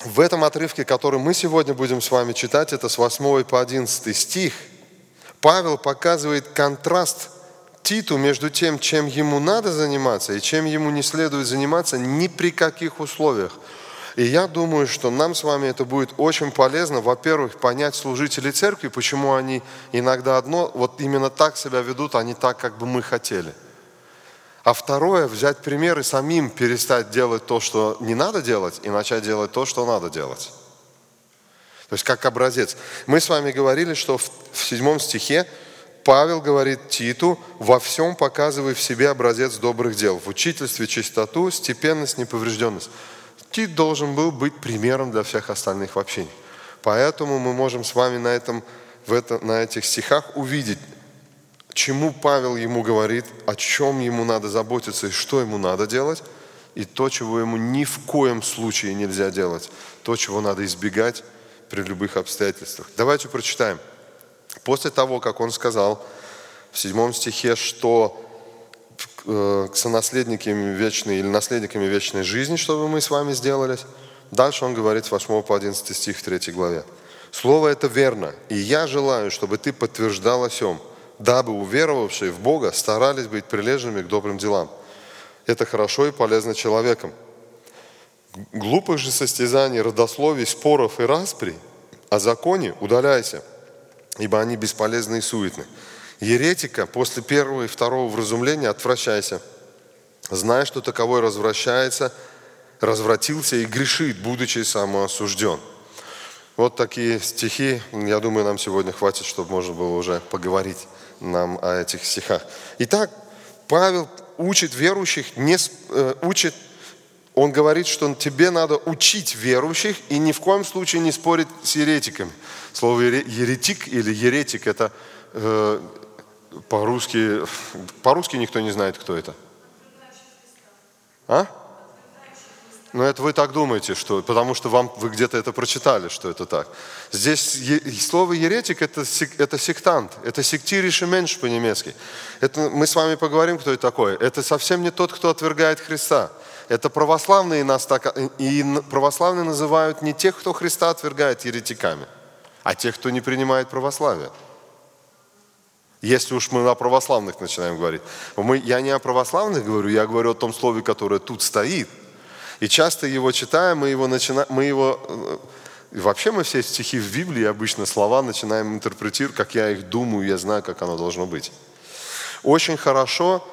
в этом отрывке, который мы сегодня будем с вами читать, это с 8 по 11 стих, Павел показывает контраст Титу между тем, чем ему надо заниматься и чем ему не следует заниматься ни при каких условиях. И я думаю, что нам с вами это будет очень полезно, во-первых, понять служителей церкви, почему они иногда вот именно так себя ведут, а не так, как бы мы хотели. А второе, взять пример и самим перестать делать то, что не надо делать, и начать делать то, что надо делать. То есть как образец. Мы с вами говорили, что в 7 стихе Павел говорит Титу: «Во всем показывай в себе образец добрых дел, в учительстве чистоту, степенность, неповрежденность». Тит должен был быть примером для всех остальных в общении. Поэтому мы можем с вами на этих стихах увидеть, чему Павел ему говорит, о чем ему надо заботиться и что ему надо делать, и то, чего ему ни в коем случае нельзя делать, то, чего надо избегать при любых обстоятельствах. Давайте прочитаем. После того, как он сказал в 7 стихе, что к сонаследниками вечной или наследниками вечной жизни, чтобы мы с вами сделались, дальше он говорит с 8 по 11 стих в 3 главе. «Слово это верно, и я желаю, чтобы ты подтверждал о сем, дабы уверовавшие в Бога старались быть прилежными к добрым делам. Это хорошо и полезно человеком. Глупых же состязаний, родословий, споров и распри о законе удаляйся, ибо они бесполезны и суетны. Еретика после первого и второго вразумления отвращайся, зная, что таковой развратился и грешит, будучи самоосужден». Вот такие стихи, я думаю, нам сегодня хватит, чтобы можно было уже поговорить нам о этих стихах. Итак, Павел учит верующих, он говорит, что тебе надо учить верующих и ни в коем случае не спорить с еретиками. Слово еретик или еретик — это по-русски никто не знает, кто это. А? Ну, это вы так думаете, потому что вы где-то это прочитали, что это так. Здесь слово еретик — это сектант, это сектирише меньше по-немецки. Мы с вами поговорим, кто это такой. Это совсем не тот, кто отвергает Христа. Это православные православные называют не тех, кто Христа отвергает, еретиками, а тех, кто не принимает православие. Если уж мы о православных начинаем говорить. Я не о православных говорю, я говорю о том слове, которое тут стоит. И часто его читаем, вообще мы все стихи в Библии, обычно слова начинаем интерпретировать, как я их думаю, я знаю, как оно должно быть. Очень хорошо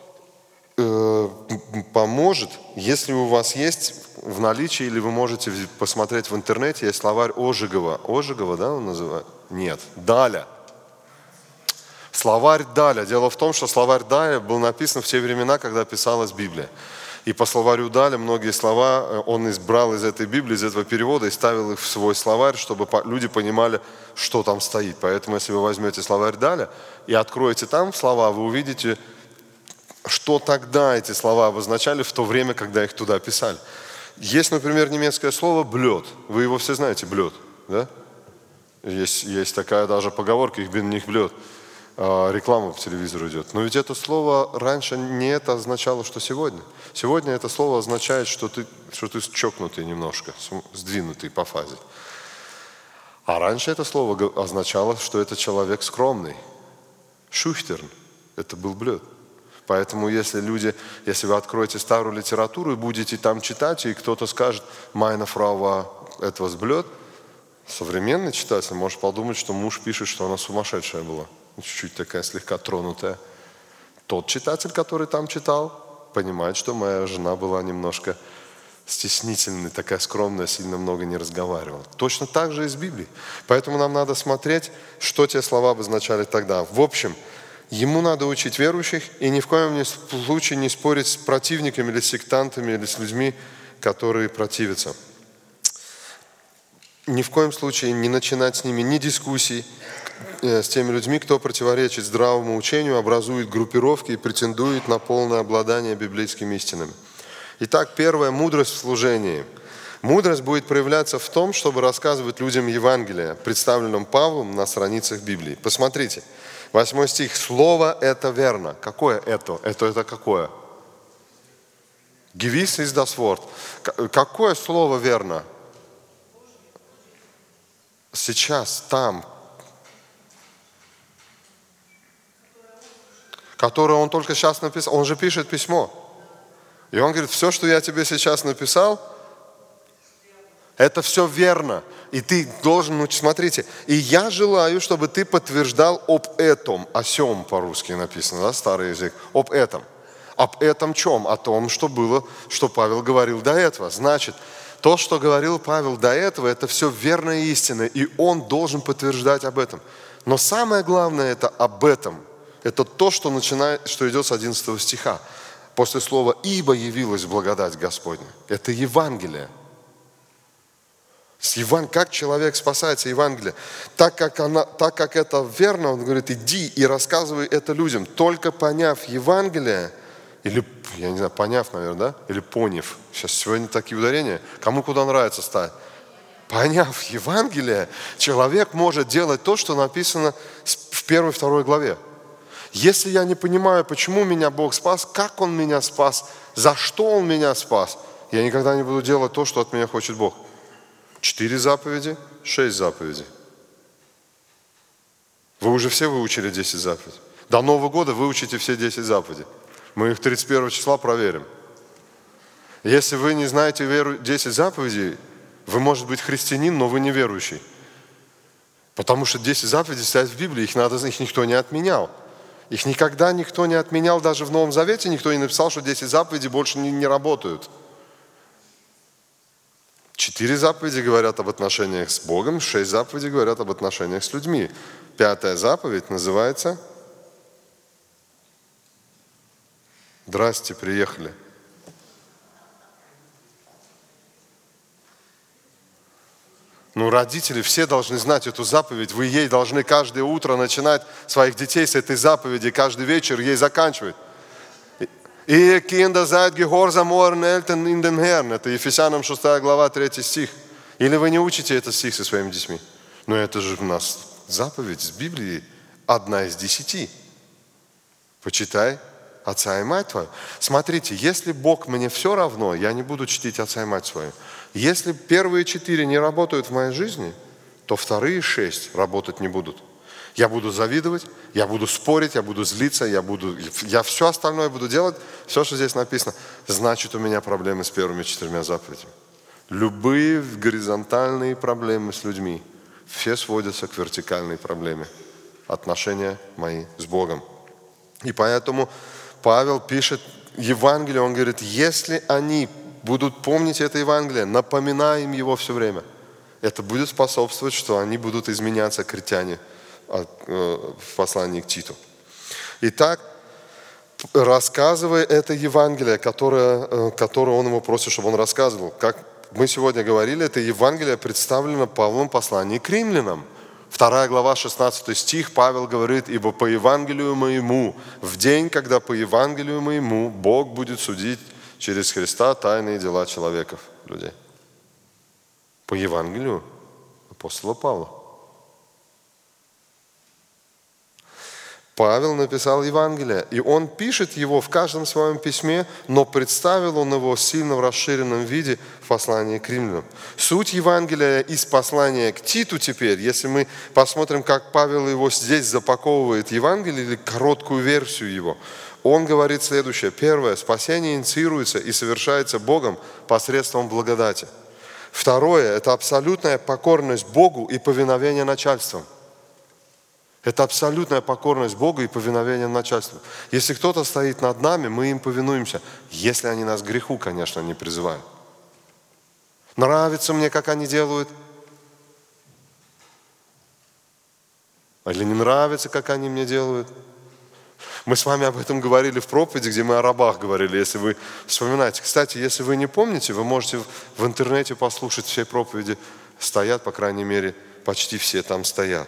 поможет, если у вас есть в наличии, или вы можете посмотреть в интернете, есть словарь Ожегова. Ожегова, да, он называет? Нет, Даля. Словарь Даля. Дело в том, что словарь Даля был написан в те времена, когда писалась Библия. И по словарю Даля многие слова он избрал из этой Библии, из этого перевода и ставил их в свой словарь, чтобы люди понимали, что там стоит. Поэтому, если вы возьмете словарь Даля и откроете там слова, вы увидите, что тогда эти слова обозначали в то время, когда их туда писали. Есть, например, немецкое слово «блёд». Вы его все знаете, «блёд», да? Есть такая даже поговорка «ich bin nicht blöd». Реклама по телевизору идет. Но ведь это слово раньше не это означало, что сегодня. Сегодня это слово означает, что ты чокнутый немножко, сдвинутый по фазе. А раньше это слово означало, что это человек скромный. Шухтерн. Это был блёд. Поэтому если вы откроете старую литературу и будете там читать, и кто-то скажет «Meine Frau war etwas blöd», современный читатель может подумать, что муж пишет, что она сумасшедшая была. Чуть-чуть такая слегка тронутая. Тот читатель, который там читал, понимает, что моя жена была немножко стеснительной, такая скромная, сильно много не разговаривала. Точно так же и с Библией. Поэтому нам надо смотреть, что те слова обозначали тогда. В общем, ему надо учить верующих и ни в коем случае не спорить с противниками или сектантами, или с людьми, которые противятся. Ни в коем случае не начинать с ними ни дискуссий, с теми людьми, кто противоречит здравому учению, образует группировки и претендует на полное обладание библейскими истинами. Итак, первая — мудрость в служении. Мудрость будет проявляться в том, чтобы рассказывать людям Евангелие, представленном Павлом на страницах Библии. Посмотрите, 8 стих. «Слово это верно». Какое это? Это какое? Gewiss ist das Wort. Какое слово верно? сейчас, там, которое он только сейчас написал. Он же пишет письмо. И он говорит, все, что я тебе сейчас написал, это все верно. И ты должен, смотрите, и я желаю, чтобы ты подтверждал об этом, о сем по-русски написано, да, старый язык, об этом. Об этом чем? О том, что было, что Павел говорил до этого. Значит, то, что говорил Павел до этого, это все верная истина, и он должен подтверждать об этом. Но самое главное это об этом. Это то, что идет с 11 стиха. После слова «ибо явилась благодать Господня». Это Евангелие. Как человек спасается Евангелием? Так как это верно, он говорит, иди и рассказывай это людям. Только поняв Евангелие, или, я не знаю, поняв, наверное, да? Или поняв. Сейчас сегодня такие ударения. Кому куда нравится ставить. Поняв Евангелие, человек может делать то, что написано в 1-2 главе. Если я не понимаю, почему меня Бог спас, как Он меня спас, за что Он меня спас, я никогда не буду делать то, что от меня хочет Бог. 4 заповеди, 6 заповедей. Вы уже все выучили 10 заповедей. До Нового года выучите все 10 заповедей. Мы их 31 числа проверим. Если вы не знаете 10 заповедей, вы, может быть, христианин, но вы не верующий. Потому что 10 заповедей стоят в Библии, их никто не отменял. Их никогда никто не отменял, даже в Новом Завете никто не написал, что 10 заповедей больше не работают. 4 заповеди говорят об отношениях с Богом, 6 заповедей говорят об отношениях с людьми. 5-я заповедь называется «Здрасте, приехали». Родители все должны знать эту заповедь. Вы ей должны каждое утро начинать своих детей с этой заповеди, каждый вечер ей заканчивать. «И Kinder seid gehorsam euren Eltern in dem Herrn». Это Ефесянам 6 глава, 3 стих. Или вы не учите этот стих со своими детьми? Но это же у нас заповедь с Библии, 1 из 10. Почитай отца и мать твою. Смотрите, если Бог мне все равно, я не буду чтить отца и мать свою. Если первые 4 не работают в моей жизни, то вторые 6 работать не будут. Я буду завидовать, я буду спорить, я буду злиться, я все остальное буду делать, все, что здесь написано. Значит, у меня проблемы с первыми 4 заповедями. Любые горизонтальные проблемы с людьми, все сводятся к вертикальной проблеме. Отношения мои с Богом. И поэтому Павел пишет Евангелие, он говорит, если они будут помнить это Евангелие, напоминая им его все время, это будет способствовать, что они будут изменяться, критяне, в послании к Титу. Итак, рассказывая это Евангелие, которое он его просит, чтобы он рассказывал, как мы сегодня говорили, это Евангелие представлено Павлом в послании к римлянам. 2 глава, 16 стих, Павел говорит, «Ибо по Евангелию моему, в день, когда по Евангелию моему Бог будет судить через Христа тайные дела человеков, людей». По Евангелию апостола Павла. Павел написал Евангелие, и он пишет его в каждом своем письме, но представил он его сильно в расширенном виде в послании к римлянам. Суть Евангелия из послания к Титу теперь, если мы посмотрим, как Павел его здесь запаковывает Евангелие, или короткую версию его, он говорит следующее. Первое, спасение инициируется и совершается Богом посредством благодати. Второе, это абсолютная покорность Богу и повиновение начальствам. Это абсолютная покорность Богу и повиновение начальству. Если кто-то стоит над нами, мы им повинуемся. Если они нас к греху, конечно, не призывают. Нравится мне, как они делают? Или не нравится, как они мне делают? Мы с вами об этом говорили в проповеди, где мы о рабах говорили, если вы вспоминаете. Кстати, если вы не помните, вы можете в интернете послушать все проповеди. Стоят, по крайней мере, почти все там стоят.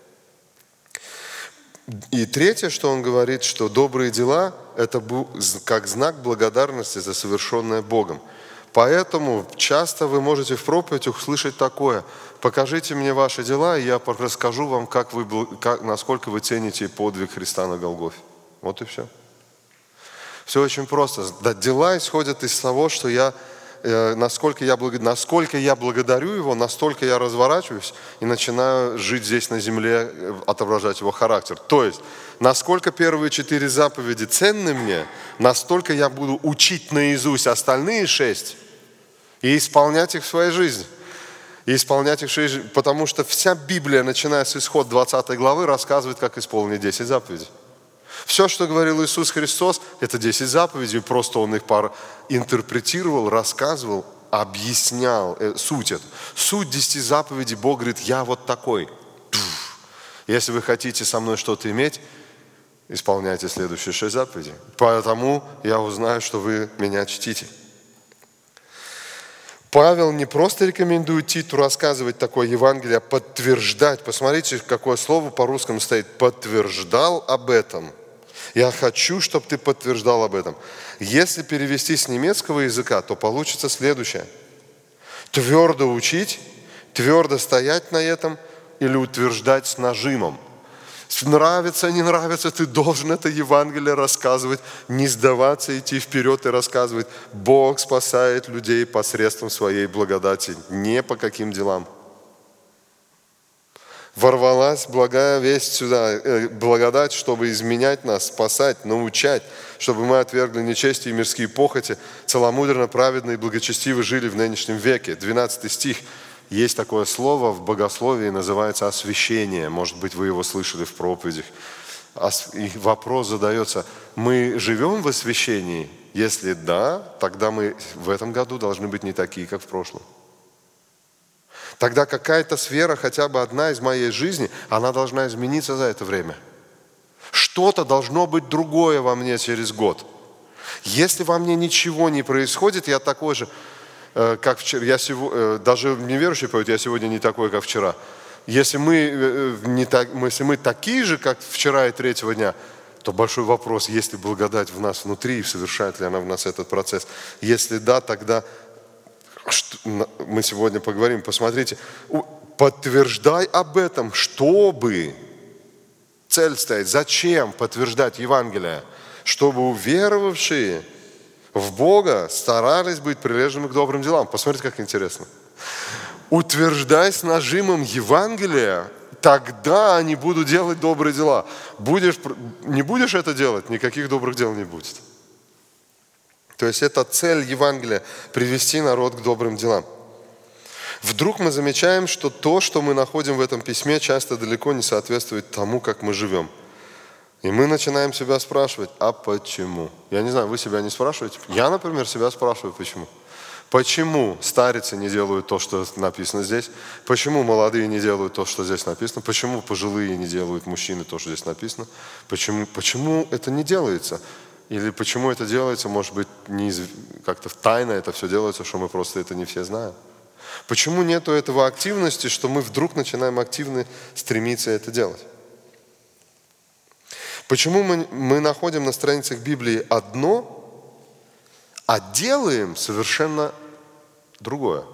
И третье, что он говорит, что добрые дела – это как знак благодарности за совершенное Богом. Поэтому часто вы можете в проповедях услышать такое: покажите мне ваши дела, и я расскажу вам, насколько вы цените подвиг Христа на Голгофе. Вот и все. Все очень просто. Дела исходят из того, что я насколько я благодарю Его, настолько я разворачиваюсь и начинаю жить здесь на земле, отображать Его характер. То есть, насколько первые 4 заповеди ценны мне, настолько я буду учить наизусть остальные 6 и исполнять их в своей жизни. Потому что вся Библия, начиная с Исход 20 главы, рассказывает, как исполнить 10 заповедей. Все, что говорил Иисус Христос, это 10 заповедей, просто Он их интерпретировал, рассказывал, объяснял суть эту. Суть 10 заповедей, Бог говорит, я вот такой. Если вы хотите со мной что-то иметь, исполняйте следующие 6 заповедей. Поэтому я узнаю, что вы меня чтите. Павел не просто рекомендует Титу рассказывать такое Евангелие, а подтверждать. Посмотрите, какое слово по-русски стоит. Подтверждал об этом. Я хочу, чтобы ты подтверждал об этом. Если перевести с немецкого языка, то получится следующее. Твердо учить, твердо стоять на этом или утверждать с нажимом. Нравится, не нравится, ты должен это Евангелие рассказывать, не сдаваться, идти вперед и рассказывать. Бог спасает людей посредством своей благодати, не по каким делам. Ворвалась благая весть сюда, благодать, чтобы изменять нас, спасать, научать, чтобы мы отвергли нечестие и мирские похоти, целомудренно, праведно и благочестиво жили в нынешнем веке. 12 стих. Есть такое слово в богословии, называется освящение. Может быть, вы его слышали в проповедях. И вопрос задается, мы живем в освящении? Если да, тогда мы в этом году должны быть не такие, как в прошлом. Тогда какая-то сфера, хотя бы одна из моей жизни, она должна измениться за это время. Что-то должно быть другое во мне через год. Если во мне ничего не происходит, я такой же, как вчера. Даже неверующие поют, я сегодня не такой, как вчера. Если мы такие же, как вчера и 3-го дня, то большой вопрос, есть ли благодать в нас внутри, и совершает ли она в нас этот процесс. Если да, тогда мы сегодня поговорим. Посмотрите, подтверждай об этом, чтобы цель стоит. Зачем подтверждать Евангелие? Чтобы уверовавшие в Бога старались быть прилежными к добрым делам. Посмотрите, как интересно. Утверждай с нажимом Евангелия, тогда они будут делать добрые дела. Не будешь это делать, никаких добрых дел не будет. То есть это цель Евангелия – привести народ к добрым делам. Вдруг мы замечаем, что то, что мы находим в этом письме, часто далеко не соответствует тому, как мы живем. И мы начинаем себя спрашивать, а почему? Я не знаю, вы себя не спрашиваете? Я, например, себя спрашиваю, почему. Почему старицы не делают то, что написано здесь? Почему молодые не делают то, что здесь написано? Почему пожилые не делают мужчины то, что здесь написано? Почему это не делается? Или почему это делается, может быть, как-то тайно это все делается, что мы просто это не все знаем? Почему нету этого активности, что мы вдруг начинаем активно стремиться это делать? Почему мы находим на страницах Библии одно, а делаем совершенно другое?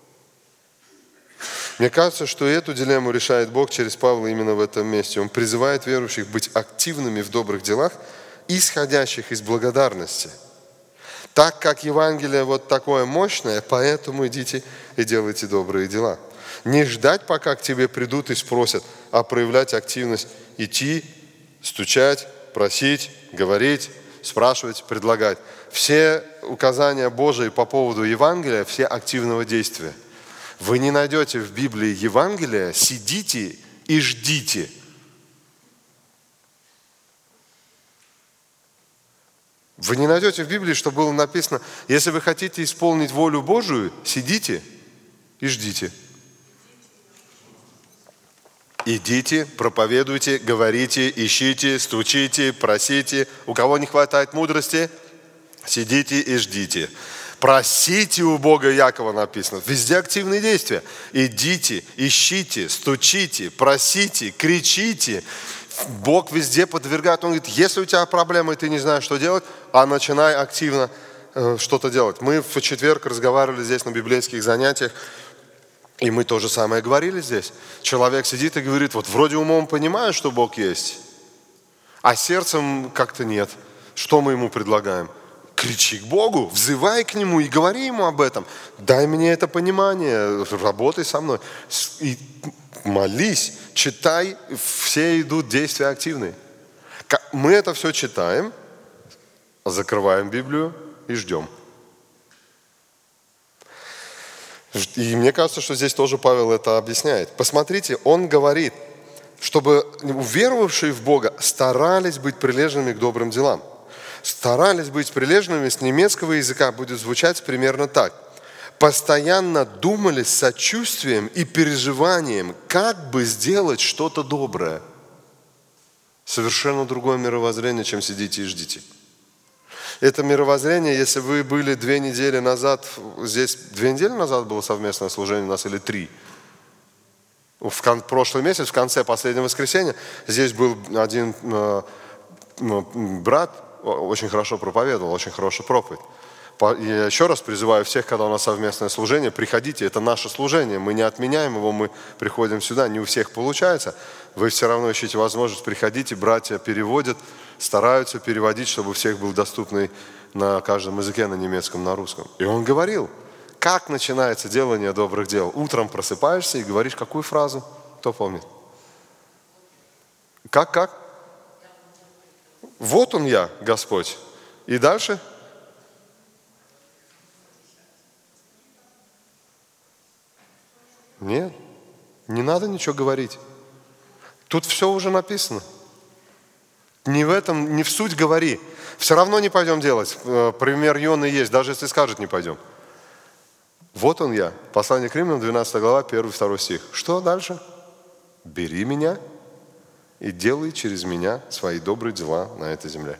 Мне кажется, что эту дилемму решает Бог через Павла именно в этом месте. Он призывает верующих быть активными в добрых делах, исходящих из благодарности. Так как Евангелие вот такое мощное, поэтому идите и делайте добрые дела. Не ждать, пока к тебе придут и спросят, а проявлять активность, идти, стучать, просить, говорить, спрашивать, предлагать. Все указания Божии по поводу Евангелия, все активного действия. Вы не найдете в Библии Евангелия, сидите и ждите. Вы не найдете в Библии, что было написано, если вы хотите исполнить волю Божию, сидите и ждите. Идите, проповедуйте, говорите, ищите, стучите, просите. У кого не хватает мудрости, сидите и ждите. Просите у Бога, Якова написано. Везде активные действия. Идите, ищите, стучите, просите, кричите. Бог везде подвергает. Он говорит, если у тебя проблемы, и ты не знаешь, что делать, а начинай активно что-то делать. Мы в четверг разговаривали здесь на библейских занятиях, и мы то же самое говорили здесь. Человек сидит и говорит, вот вроде умом понимаю, что Бог есть, а сердцем как-то нет. Что мы ему предлагаем? кричи к Богу, взывай к Нему и говори Ему об этом. Дай мне это понимание, работай со мной. И молись, читай, все идут действия активные. Мы это все читаем, закрываем Библию и ждем. И мне кажется, что здесь тоже Павел это объясняет. Посмотрите, он говорит, чтобы уверовавшие в Бога старались быть прилежными к добрым делам. Старались быть прилежными, с немецкого языка будет звучать примерно так. Постоянно думали с сочувствием и переживанием, как бы сделать что-то доброе. Совершенно другое мировоззрение, чем сидите и ждите. Это мировоззрение, если вы были 2 недели назад, здесь 2 недели назад было совместное служение у нас или 3. В прошлый месяц, в конце последнего воскресенья, здесь был один брат, очень хорошо проповедовал, очень хорошая проповедь. Я еще раз призываю всех, когда у нас совместное служение, приходите, это наше служение, мы не отменяем его, мы приходим сюда, не у всех получается. Вы все равно ищите возможность, приходите, братья переводят, стараются переводить, чтобы у всех был доступный на каждом языке, на немецком, на русском. И он говорил, как начинается делание добрых дел. Утром просыпаешься и говоришь какую фразу? Кто помнит? Как? Вот он я, Господь. И дальше? Нет, не надо ничего говорить. Тут все уже написано. Не в этом, не в суть говори. Все равно не пойдем делать. Пример Йоны есть, даже если скажет, не пойдем. Вот он я. Послание к Римлянам, 12 глава, 1-2 стих. Что дальше? Бери меня и делай через меня свои добрые дела на этой земле.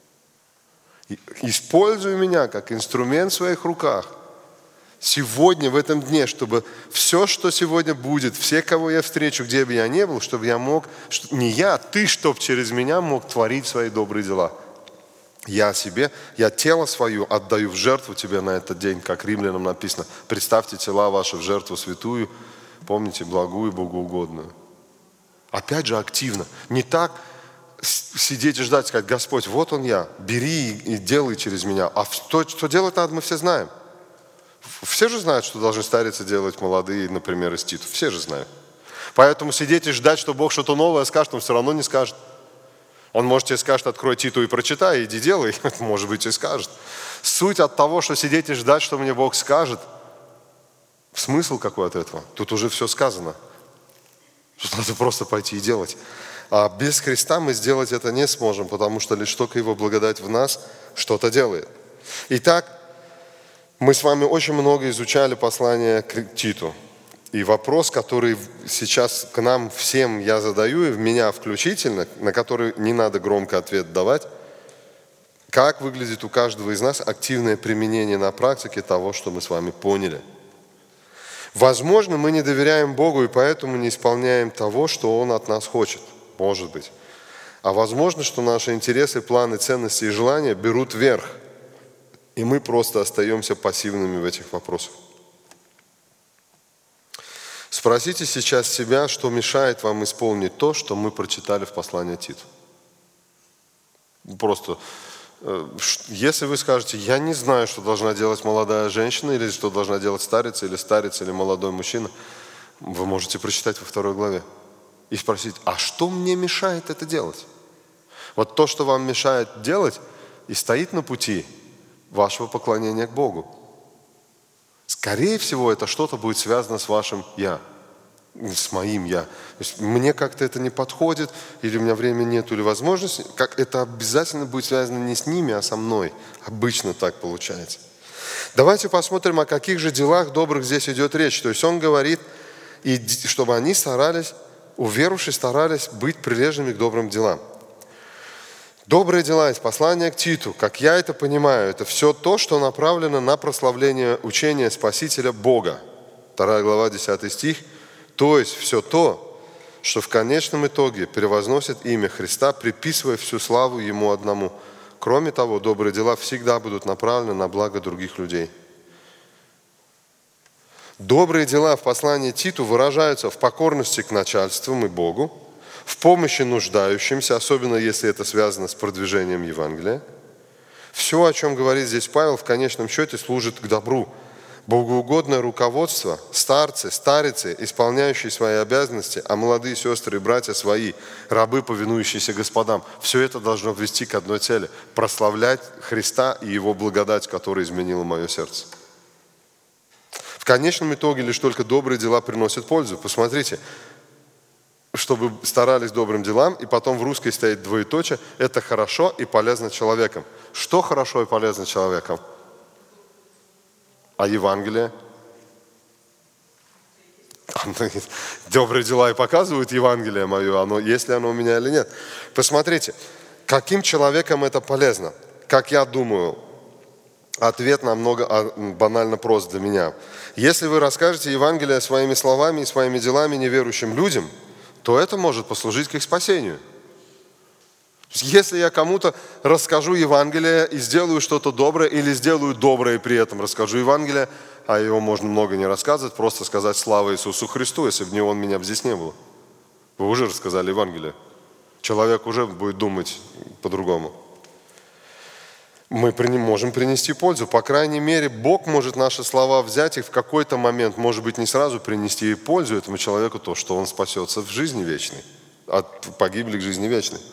Используй меня как инструмент в своих руках. Сегодня, в этом дне, чтобы все, что сегодня будет, все, кого я встречу, где бы я ни был, чтобы я мог, не я, ты, чтобы через меня мог творить свои добрые дела. Я тело свое отдаю в жертву тебе на этот день, как Римлянам написано. Представьте тела ваши в жертву святую, помните, благую, богоугодную. Опять же активно. Не так сидеть и ждать, сказать, Господь, вот он я, бери и делай через меня. А что делать надо, мы все знаем. Все же знают, что должны стариться делать молодые, например, из Титу. Все же знают. Поэтому сидеть и ждать, что Бог что-то новое скажет, он все равно не скажет. Он, может, тебе скажет, открой Титу и прочитай, иди делай. Может быть, и скажет. Суть от того, что сидеть и ждать, что мне Бог скажет, смысл какой от этого? Тут уже все сказано. Что надо просто пойти и делать. А без Христа мы сделать это не сможем, потому что лишь только Его благодать в нас что-то делает. Итак, мы с вами очень много изучали послание к Титу. И вопрос, который сейчас к нам всем я задаю, и в меня включительно, на который не надо громко ответ давать, как выглядит у каждого из нас активное применение на практике того, что мы с вами поняли. Возможно, мы не доверяем Богу и поэтому не исполняем того, что Он от нас хочет. Может быть. А возможно, что наши интересы, планы, ценности и желания берут верх. И мы просто остаемся пассивными в этих вопросах. Спросите сейчас себя, что мешает вам исполнить то, что мы прочитали в послании Титу. Просто, если вы скажете, я не знаю, что должна делать молодая женщина, или что должна делать старец, или молодой мужчина, вы можете прочитать во 2 главе и спросить, а что мне мешает это делать? Вот то, что вам мешает делать, и стоит на пути вашего поклонения к Богу. Скорее всего, это что-то будет связано с вашим «я», с моим «я». То есть мне как-то это не подходит, или у меня времени нет, или возможности. Как это обязательно будет связано не с ними, а со мной. Обычно так получается. Давайте посмотрим, о каких же делах добрых здесь идет речь. То есть он говорит, чтобы они старались, уверовавшие старались быть прилежными к добрым делам. Добрые дела из послания к Титу, как я это понимаю, это все то, что направлено на прославление учения Спасителя Бога. 2 глава, 10 стих. То есть все то, что в конечном итоге превозносит имя Христа, приписывая всю славу Ему одному. Кроме того, добрые дела всегда будут направлены на благо других людей. Добрые дела в послании Титу выражаются в покорности к начальствам и Богу, в помощи нуждающимся, особенно если это связано с продвижением Евангелия, Все, о чем говорит здесь Павел, в конечном счете служит к добру. Богоугодное руководство, старцы, старицы, исполняющие свои обязанности, а молодые сестры и братья свои, рабы, повинующиеся господам. Все это должно вести к одной цели – прославлять Христа и Его благодать, которая изменила мое сердце. В конечном итоге лишь только добрые дела приносят пользу. Посмотрите, чтобы старались добрым делам, и потом в русской стоит двоеточие – это хорошо и полезно человеком. Что хорошо и полезно человеком? А Евангелие? Добрые дела и показывают Евангелие мое, есть ли оно у меня или нет. Посмотрите, каким человеком это полезно? Как я думаю, ответ намного банально прост для меня. Если вы расскажете Евангелие своими словами и своими делами неверующим людям, то это может послужить к их спасению. Если я кому-то расскажу Евангелие и сделаю что-то доброе, или сделаю доброе и при этом расскажу Евангелие, а его можно много не рассказывать, просто сказать слава Иисусу Христу, если бы не Он, меня бы здесь не было. Вы уже рассказали Евангелие. Человек уже будет думать по-другому. Мы можем принести пользу. По крайней мере, Бог может наши слова взять и в какой-то момент, может быть, не сразу принести пользу этому человеку, то, что он спасется в жизни вечной, от погибли к жизни вечной.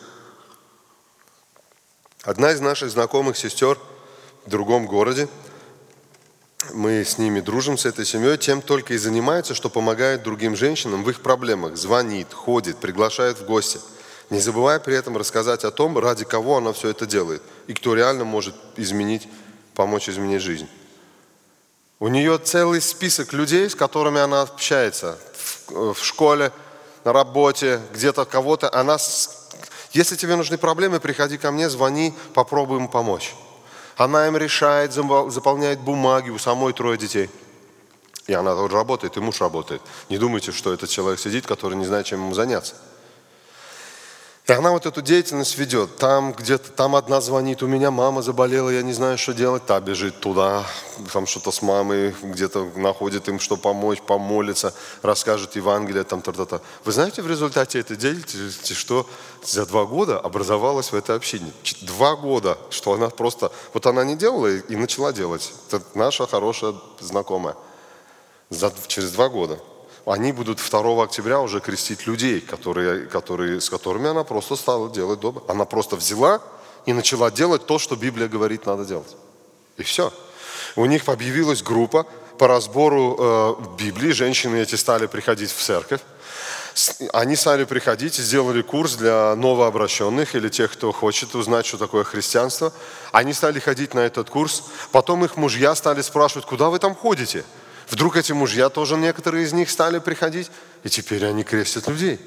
Одна из наших знакомых сестер в другом городе, мы с ними дружим, с этой семьей, тем только и занимается, что помогает другим женщинам в их проблемах, звонит, ходит, приглашает в гости, не забывая при этом рассказать о том, ради кого она все это делает, и кто реально может помочь изменить жизнь. У нее целый список людей, с которыми она общается в школе, на работе, где-то кого-то. Если тебе нужны проблемы, приходи ко мне, звони, попробуем помочь. Она им решает, заполняет бумаги, у самой 3 детей. И она тоже работает, и муж работает. Не думайте, что этот человек сидит, который не знает, чем ему заняться. И она вот эту деятельность ведет. Там одна звонит, у меня мама заболела, я не знаю, что делать. Та бежит туда, там что-то с мамой, где-то находит им, что помочь, помолиться, расскажет Евангелие, та-та-та. Вы знаете, в результате этой деятельности, что за 2 года образовалась в этой общине. 2 года, что она просто... Вот она не делала и начала делать. Это наша хорошая знакомая. Через 2 года. Они будут 2 октября уже крестить людей, с которыми она просто стала делать добро. Она просто взяла и начала делать то, что Библия говорит, надо делать. И все. У них объявилась группа по разбору Библии. Женщины эти стали приходить в церковь. Они стали приходить и сделали курс для новообращенных или тех, кто хочет узнать, что такое христианство. Они стали ходить на этот курс. Потом их мужья стали спрашивать, куда вы там ходите? Вдруг эти мужья тоже, некоторые из них стали приходить, и теперь они крестят людей.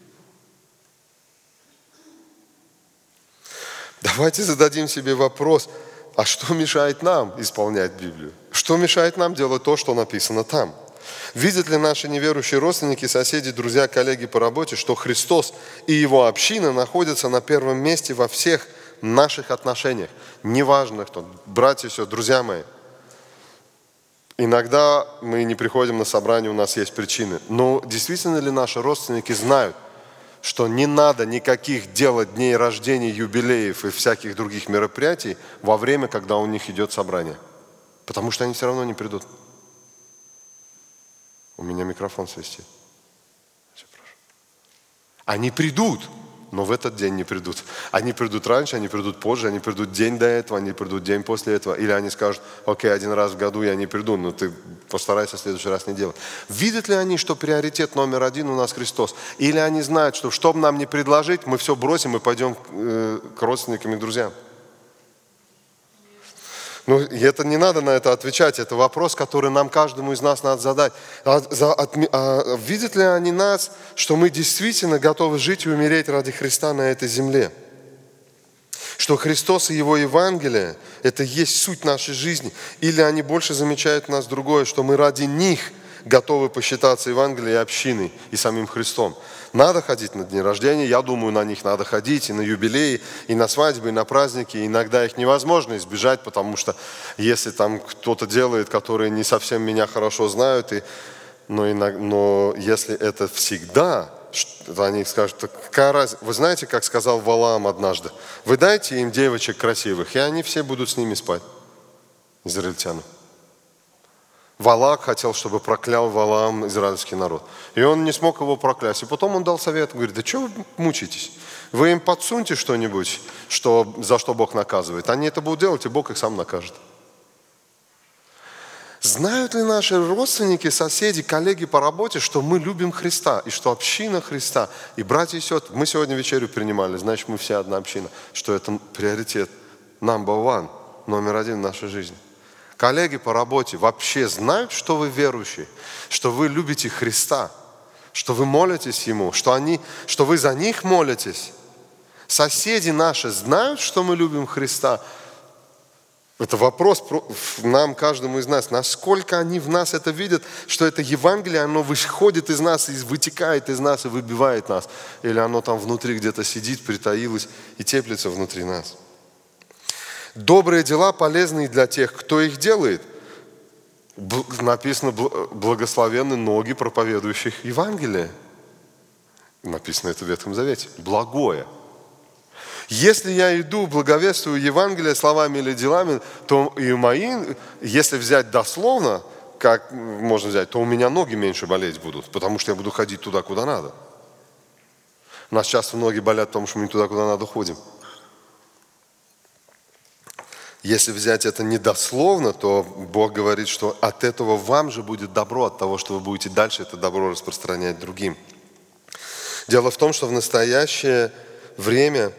Давайте зададим себе вопрос, а что мешает нам исполнять Библию? Что мешает нам делать то, что написано там? Видят ли наши неверующие родственники, соседи, друзья, коллеги по работе, что Христос и Его община находятся на первом месте во всех наших отношениях? Неважно кто, братья, все, друзья мои. Иногда мы не приходим на собрание, у нас есть причины. Но действительно ли наши родственники знают, что не надо никаких делать дней рождения, юбилеев и всяких других мероприятий во время, когда у них идет собрание? Потому что они все равно не придут. У меня микрофон свистит. Они придут, но в этот день не придут. Они придут раньше, они придут позже, они придут день до этого, они придут день после этого. Или они скажут, окей, 1 раз в году я не приду, но ты постарайся в следующий раз не делать. Видят ли они, что приоритет номер 1 у нас Христос? Или они знают, что бы нам ни предложить, мы все бросим и пойдем к родственникам и друзьям? И это не надо на это отвечать, это вопрос, который нам, каждому из нас надо задать. Видят ли они нас, что мы действительно готовы жить и умереть ради Христа на этой земле? Что Христос и Его Евангелие – это есть суть нашей жизни? Или они больше замечают в нас другое, что мы ради них готовы посчитаться Евангелием и общиной, и самим Христом? Надо ходить на дни рождения, я думаю, на них надо ходить, и на юбилеи, и на свадьбы, и на праздники. Иногда их невозможно избежать, потому что если там кто-то делает, которые не совсем меня хорошо знают, но если это всегда, Они скажут: какая разница? Вы знаете, как сказал Валаам однажды? Вы дайте им девочек красивых, и они все будут с ними спать, израильтянам. Валак хотел, чтобы проклял Валаам израильский народ. И он не смог его проклясть. И потом он дал совет, говорит: да что вы мучитесь? Вы им подсуньте что-нибудь, за что Бог наказывает. Они это будут делать, и Бог их сам накажет. Знают ли наши родственники, соседи, коллеги по работе, что мы любим Христа, и что община Христа, и братья и сестры, мы сегодня вечерю принимали, значит, мы все одна община, что это приоритет, number one, номер один в нашей жизни. Коллеги по работе вообще знают, что вы верующие, что вы любите Христа, что вы молитесь Ему, что вы за них молитесь. Соседи наши знают, что мы любим Христа. Это вопрос нам, каждому из нас. Насколько они в нас это видят, что это Евангелие, оно выходит из нас, и вытекает из нас и выбивает нас. Или оно там внутри где-то сидит, притаилось и теплится внутри нас. Добрые дела полезны для тех, кто их делает. Написано: благословенны ноги проповедующих Евангелие. Написано это в Ветхом Завете. Благое. Если я иду, благовествую Евангелие словами или делами, то и если взять дословно, как можно взять, то у меня ноги меньше болеть будут, потому что я буду ходить туда, куда надо. У нас часто ноги болят, потому что мы не туда, куда надо, ходим. Если взять это недословно, то Бог говорит, что от этого вам же будет добро, от того, что вы будете дальше это добро распространять другим. Дело в том, что в настоящее время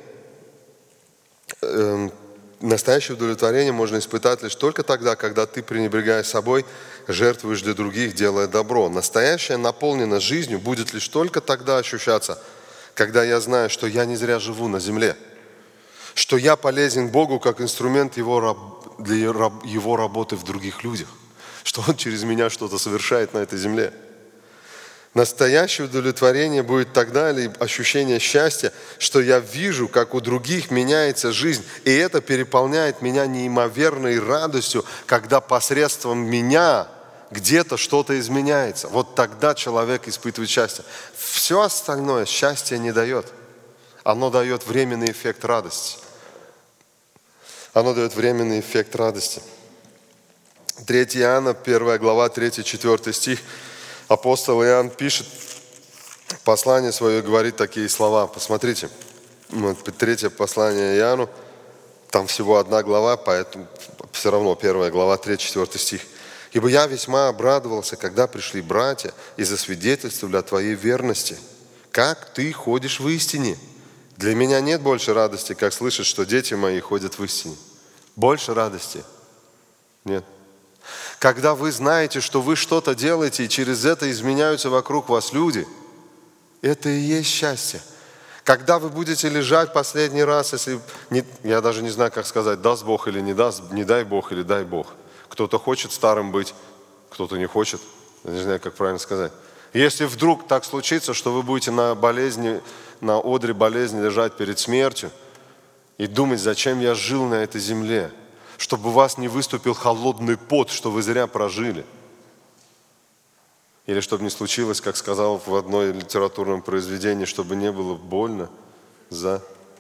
настоящее удовлетворение можно испытать лишь только тогда, когда ты, пренебрегая собой, жертвуешь для других, делая добро. Настоящая наполненность жизнью будет лишь только тогда ощущаться, когда я знаю, что я не зря живу на земле, что я полезен Богу как инструмент для Его работы в других людях, что Он через меня что-то совершает на этой земле. Настоящее удовлетворение будет тогда, или ощущение счастья, что я вижу, как у других меняется жизнь, и это переполняет меня неимоверной радостью, когда посредством меня где-то что-то изменяется. Вот тогда человек испытывает счастье. Все остальное счастье не дает. Оно дает временный эффект радости. Оно дает временный эффект радости. 3 Иоанна, 1 глава, 3-4 стих. Апостол Иоанн пишет послание свое и говорит такие слова. Посмотрите, 3 послание Иоанну, там всего 1 глава, поэтому все равно 1 глава, 3-4 стих. «Ибо я весьма обрадовался, когда пришли братья и засвидетельствовали о твоей верности, как ты ходишь в истине. Для меня нет больше радости, как слышать, что дети мои ходят в истине». Больше радости нет. Когда вы знаете, что вы что-то делаете, и через это изменяются вокруг вас люди, это и есть счастье. Когда вы будете лежать последний раз, я даже не знаю, как сказать, даст Бог или не даст, не дай Бог или дай Бог. Кто-то хочет старым быть, кто-то не хочет. Я не знаю, как правильно сказать. Если вдруг так случится, что вы будете на одре болезни лежать перед смертью и думать, зачем я жил на этой земле, чтобы у вас не выступил холодный пот, что вы зря прожили. Или чтобы не случилось, как сказал в одной литературном произведении, чтобы не было больно за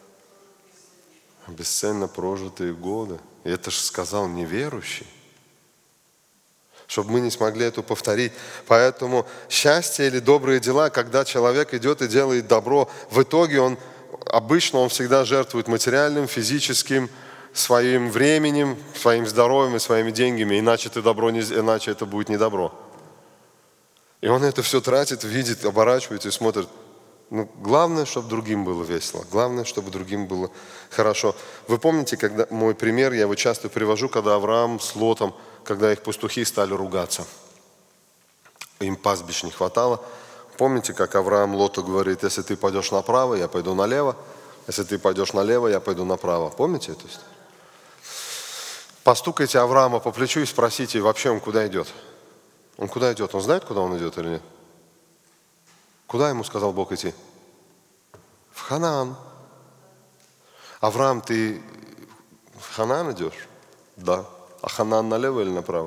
бесценно прожитые годы. И это же сказал неверующий. Чтобы мы не смогли это повторить. Поэтому счастье или добрые дела, когда человек идет и делает добро, в итоге обычно он всегда жертвует материальным, физическим, своим временем, своим здоровьем и своими деньгами, иначе это будет не добро. И он это все тратит, видит, оборачивается и смотрит. Главное, чтобы другим было весело. Главное, чтобы другим было хорошо. Вы помните, когда мой пример, я его часто привожу, когда Авраам с Лотом, когда их пастухи стали ругаться. Им пастбищ не хватало. Помните, как Авраам Лоту говорит: если ты пойдешь направо, я пойду налево. Если ты пойдешь налево, я пойду направо. Помните эту историю? Постукайте Авраама по плечу и спросите, вообще он куда идет? Он куда идет? Он знает, куда он идет или нет? Куда ему сказал Бог идти? В Ханаан. Авраам, ты в Ханаан идешь? Да. А Ханаан налево или направо?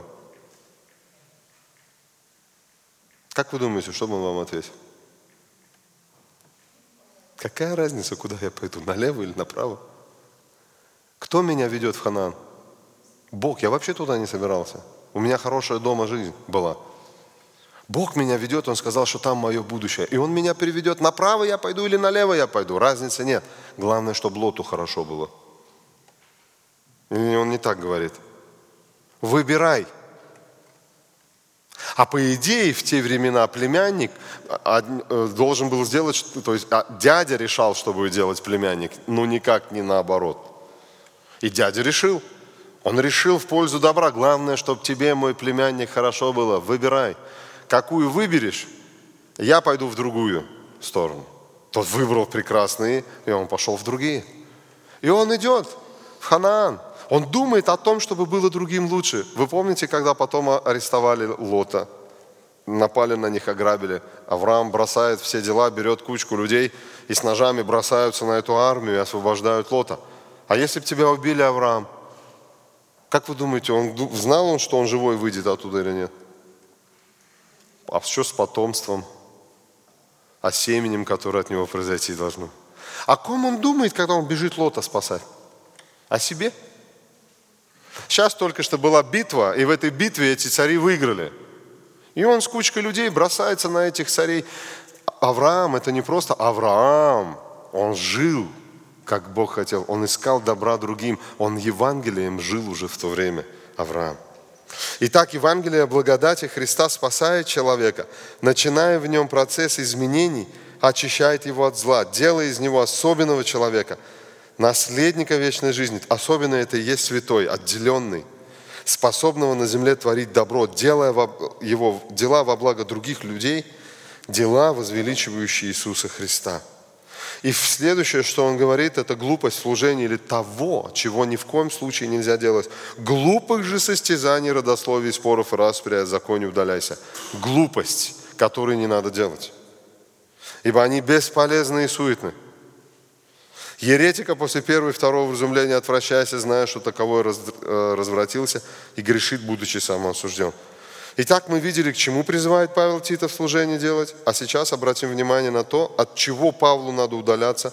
Как вы думаете, что бы он вам ответил? Какая разница, куда я пойду, налево или направо? Кто меня ведет в Ханаан? Бог. Я вообще туда не собирался. У меня хорошая дома жизнь была. Бог меня ведет, Он сказал, что там мое будущее. И Он меня приведет, направо я пойду или налево я пойду. Разницы нет. Главное, чтобы Лоту хорошо было. И Он не так говорит. Выбирай. А по идее, в те времена племянник должен был сделать, то есть дядя решал, что будет делать племянник, но никак не наоборот. И дядя решил. Он решил в пользу добра. Главное, чтобы тебе, мой племянник, хорошо было. Выбирай. Какую выберешь, я пойду в другую сторону. Тот выбрал прекрасные, и он пошел в другие. И он идет в Ханаан. Он думает о том, чтобы было другим лучше. Вы помните, когда потом арестовали Лота, напали на них, ограбили? Авраам бросает все дела, берет кучку людей и с ножами бросаются на эту армию и освобождают Лота. А если бы тебя убили, Авраам, как вы думаете, знал, что он живой выйдет оттуда или нет? А что с потомством? А семенем, которое от него произойти должно? О ком он думает, когда он бежит Лота спасать? О себе? Сейчас только что была битва, и в этой битве эти цари выиграли. И он с кучкой людей бросается на этих царей. Авраам, это не просто Авраам, он жил, как Бог хотел. Он искал добра другим. Он Евангелием жил уже в то время, Авраам. Итак, Евангелие о благодати Христа спасает человека, начиная в нем процесс изменений, очищает его от зла, делая из него особенного человека, наследника вечной жизни. Особенно это и есть святой, отделенный, способного на земле творить добро, делая его дела во благо других людей, дела, возвеличивающие Иисуса Христа. И следующее, что он говорит, это глупость служения или того, чего ни в коем случае нельзя делать. Глупых же состязаний, родословий, споров и распри от законе удаляйся. Глупость, которую не надо делать. Ибо они бесполезны и суетны. Еретика после первого и второго вразумления отвращайся, зная, что таковой развратился и грешит, будучи самоосужден. Итак, мы видели, к чему призывает Павел Тита в служении делать, а сейчас обратим внимание на то, от чего Павлу надо удаляться.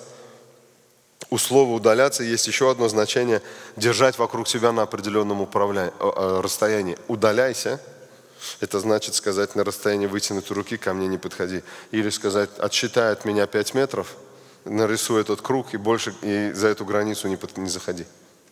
У слова «удаляться» есть еще одно значение – держать вокруг себя на определенном расстоянии. «Удаляйся» – это значит сказать на расстоянии вытянутой руки «ко мне не подходи». Или сказать «отсчитай от меня 5 метров», нарисуй этот круг и за эту границу не заходи.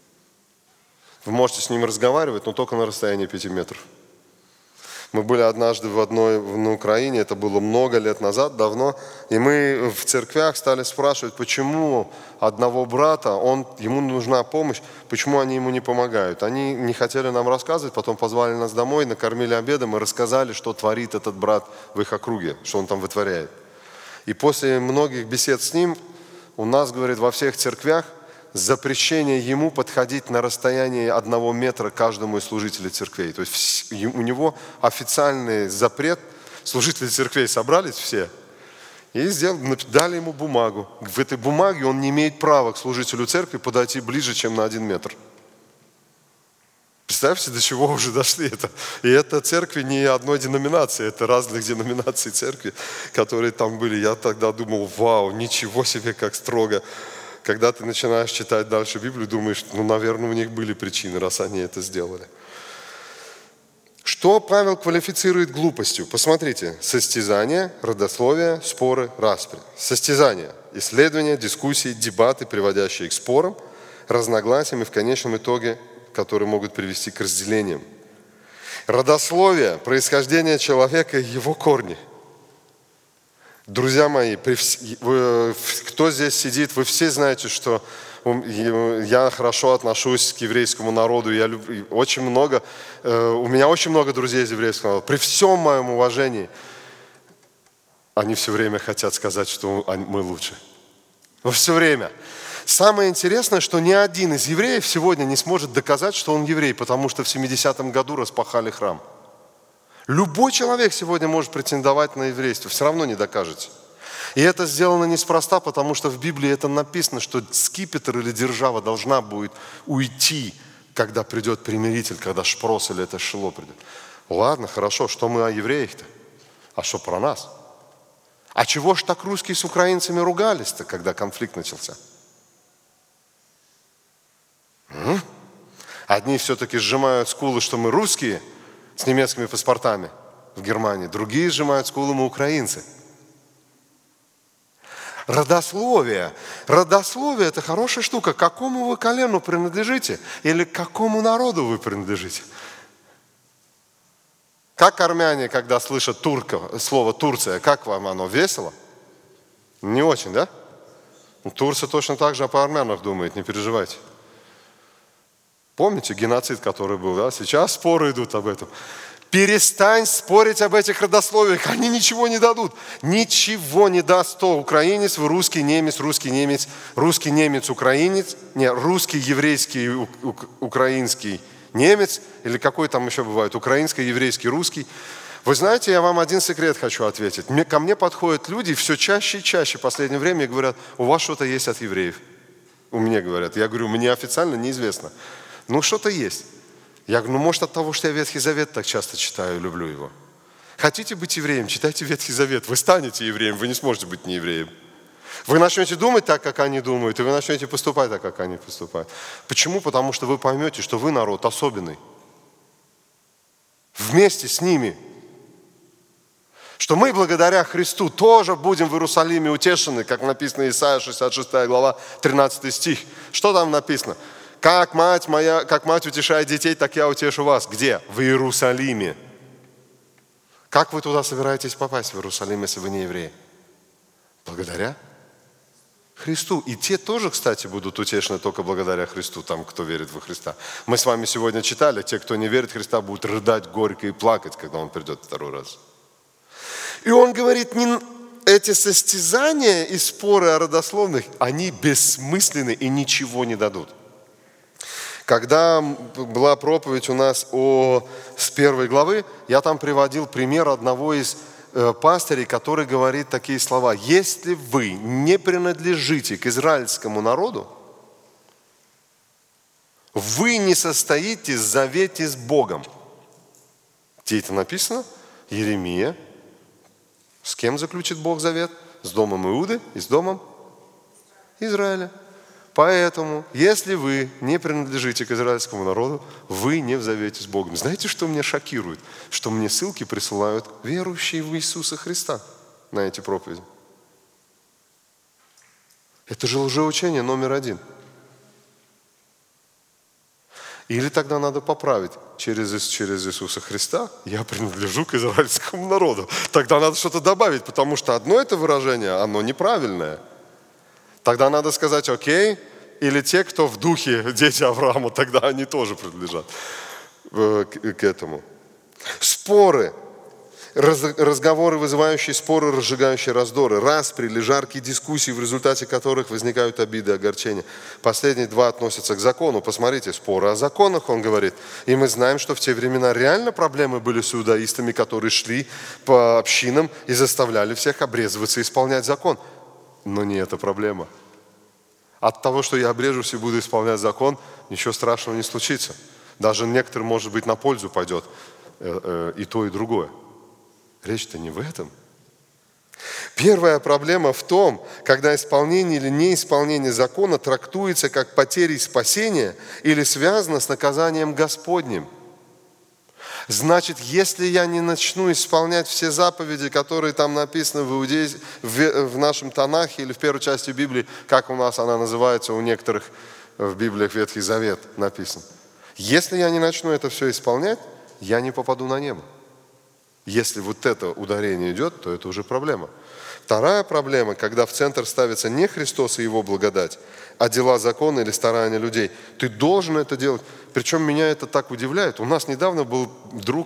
Вы можете с ним разговаривать, но только на расстоянии 5 метров. Мы были однажды на Украине, это было много лет назад, давно, и мы в церквях стали спрашивать, почему одного брата, ему нужна помощь, почему они ему не помогают. Они не хотели нам рассказывать, потом позвали нас домой, накормили обедом и рассказали, что творит этот брат в их округе, что он там вытворяет. И после многих бесед с ним у нас, говорит, во всех церквях запрещение ему подходить на расстояние 1 метра каждому из служителей церквей. То есть у него официальный запрет, служители церквей собрались все и дали ему бумагу. В этой бумаге он не имеет права к служителю церкви подойти ближе, чем на 1 метр. Представьте, до чего уже дошли это. И это церкви не одной деноминации, это разных деноминаций церкви, которые там были. Я тогда думал, вау, ничего себе, как строго. Когда ты начинаешь читать дальше Библию, думаешь, наверное, у них были причины, раз они это сделали. Что Павел квалифицирует глупостью? Посмотрите, состязания, родословия, споры, распри. Состязания, исследования, дискуссии, дебаты, приводящие к спорам, разногласиям и в конечном итоге, которые могут привести к разделениям. Родословие, происхождение человека и его корни. Друзья мои, кто здесь сидит, вы все знаете, что я хорошо отношусь к еврейскому народу. У меня очень много друзей из еврейского народа. При всем моем уважении, они все время хотят сказать, что мы лучше. Но все время. Самое интересное, что ни один из евреев сегодня не сможет доказать, что он еврей, потому что в 70-м году распахали храм. Любой человек сегодня может претендовать на еврейство, все равно не докажете. И это сделано неспроста, потому что в Библии это написано, что скипетр или держава должна будет уйти, когда придет примиритель, когда Шпрос или это Шило придет. Ладно, хорошо, что мы о евреях-то? А что про нас? А чего ж так русские с украинцами ругались-то, когда конфликт начался? Одни все-таки сжимают скулы, что мы русские с немецкими паспортами в Германии, другие сжимают скулы, мы украинцы. Родословие. Родословие – это хорошая штука. К какому вы колену принадлежите или к какому народу вы принадлежите? Как армяне, когда слышат слово «Турция», как вам оно, весело? Не очень, да? Турция точно так же по армянах думает, не переживайте. Помните геноцид, который был, да? Сейчас споры идут об этом. Перестань спорить об этих родословиях, они ничего не дадут. Ничего не даст то украинец, вы русский немец, русский немец, украинец, не, русский, еврейский, украинский немец, или какой там еще бывает, украинский, еврейский, русский. Вы знаете, я вам один секрет хочу ответить. Ко мне подходят люди все чаще и чаще в последнее время и говорят, у вас что-то есть от евреев. У меня говорят. Я говорю, мне официально неизвестно. Ну, что-то есть. Я говорю, может от того, что я Ветхий Завет так часто читаю и люблю его. Хотите быть евреем, читайте Ветхий Завет. Вы станете евреем, вы не сможете быть не евреем. Вы начнете думать так, как они думают, и вы начнете поступать так, как они поступают. Почему? Потому что вы поймете, что вы народ особенный. Вместе с ними. Что мы благодаря Христу тоже будем в Иерусалиме утешены, как написано Исайя 66 глава 13 стих. Что там написано? Как мать утешает детей, так я утешу вас. Где? В Иерусалиме. Как вы туда собираетесь попасть, в Иерусалим, если вы не евреи? Благодаря Христу. И те тоже, кстати, будут утешены только благодаря Христу, там, кто верит во Христа. Мы с вами сегодня читали, те, кто не верит в Христа, будут рыдать горько и плакать, когда Он придет второй раз. И Он говорит, эти состязания и споры о родословных, они бессмысленны и ничего не дадут. Когда была проповедь у нас с 1 главы, я там приводил пример одного из пастырей, который говорит такие слова. Если вы не принадлежите к израильскому народу, вы не состоите в завете с Богом. Где это написано? Иеремия. С кем заключит Бог завет? С домом Иуды и с домом Израиля. Поэтому, если вы не принадлежите к израильскому народу, вы не в завете с Богом. Знаете, что меня шокирует? Что мне ссылки присылают верующие в Иисуса Христа на эти проповеди. Это же лжеучение номер 1. Или тогда надо поправить. Через Иисуса Христа я принадлежу к израильскому народу. Тогда надо что-то добавить, потому что одно это выражение, оно неправильное. Тогда надо сказать, окей, или те, кто в духе дети Авраама, тогда они тоже принадлежат к этому. Споры, разговоры, вызывающие споры, разжигающие раздоры, распри или жаркие дискуссии, в результате которых возникают обиды и огорчения. Последние 2 относятся к закону. Посмотрите, споры о законах, он говорит. И мы знаем, что в те времена реально проблемы были с иудаистами, которые шли по общинам и заставляли всех обрезываться и исполнять закон. Но не эта проблема. От того, что я обрежусь и буду исполнять закон, ничего страшного не случится. Даже некоторым, может быть, на пользу пойдет и то, и другое. Речь-то не в этом. Первая проблема в том, когда исполнение или неисполнение закона трактуется как потеря спасения или связано с наказанием Господним. Значит, если я не начну исполнять все заповеди, которые там написаны в нашем Танахе или в первой части Библии, как у нас она называется, у некоторых в Библиях Ветхий Завет написан. Если я не начну это все исполнять, я не попаду на небо. Если вот это ударение идет, то это уже проблема. Вторая проблема, когда в центр ставится не Христос и Его благодать, а дела закона или старания людей. Ты должен это делать. Причем меня это так удивляет. У нас недавно был друг,